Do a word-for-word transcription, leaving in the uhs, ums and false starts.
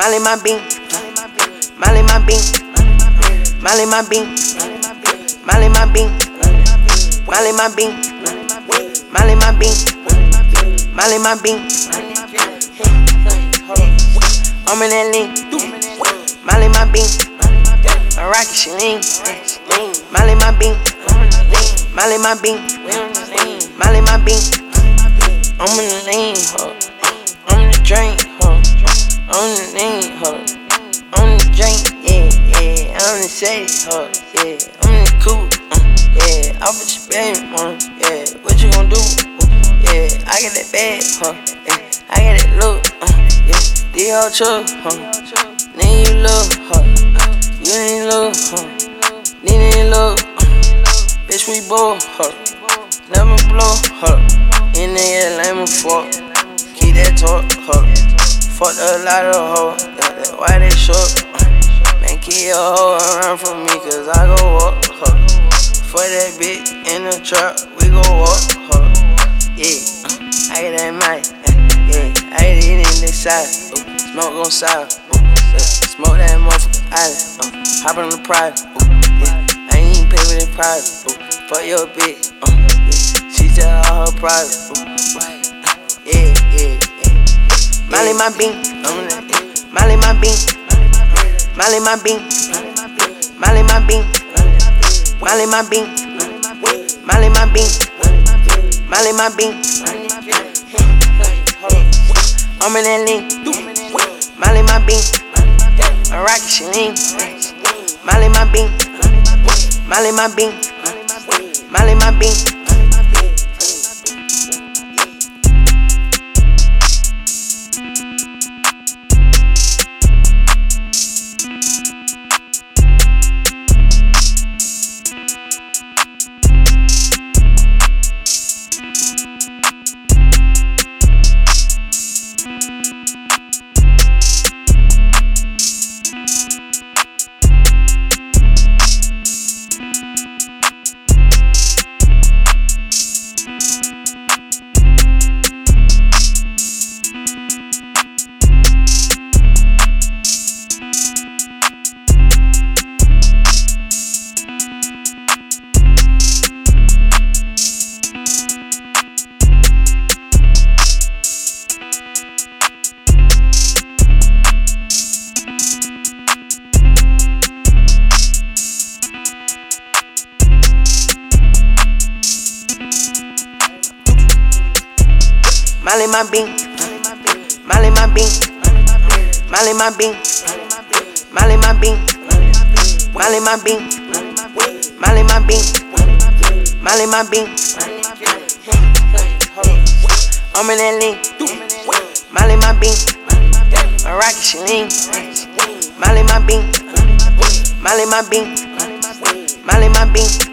Molly my bean, Molly my bean, Molly my bean, Molly my bean, Molly my bean, Molly my bean, Molly my bean. I'm in that lean, Molly my bean, a rocket she lean, Molly my bean, Molly my bean, Molly my bean. I'm in the lean, huh? I'm in the drink, huh? I'm in the lean, huh? I'm in the drink, yeah, yeah. I'm in the safe, huh? Yeah. I'm in the coupe, uh, yeah. Off with your baby, mama, yeah. What you gon' do? Uh, yeah. I got that bag, huh? Yeah. I got that look, uh, yeah. These whole truck, huh? Need you look, huh? You need look, huh? Need any look, uh. Bitch, we both, huh? Let me blow, huh? You nigga lame as fuck. Keep that talk, huh? Fuck a lot of hoes, yeah, that's why they shook. Uh, man, keep your hoe around from me, cause I go up, huh? Fuck that bitch in the trap, we go up, huh? Yeah, uh, I get that mic, yeah, yeah. I get it in the side, ooh, smoke gon' side, ooh, yeah. Smoke that motherfucker island, uh, hop on the pride, ooh, yeah. I ain't even pay for that private, ooh, fuck your bitch, uh, yeah. She tell all her private, ooh, uh, yeah, yeah. Molly my bean, Molly my bean, Molly my bean, Molly my bean, Molly my bean, Molly my bean, Molly my bean. I'm in that lean, Molly my bean, a rocket she lean, Molly my bean, Molly my bean, Molly my bean. Molly my bean, Molly my bean, Molly my bean, Molly my bean, Molly my bean, Molly my bean, Molly my bean. I'm in that lean, Molly my bean, a rocket she lean, Molly my bean, Molly my bean, Molly my bean.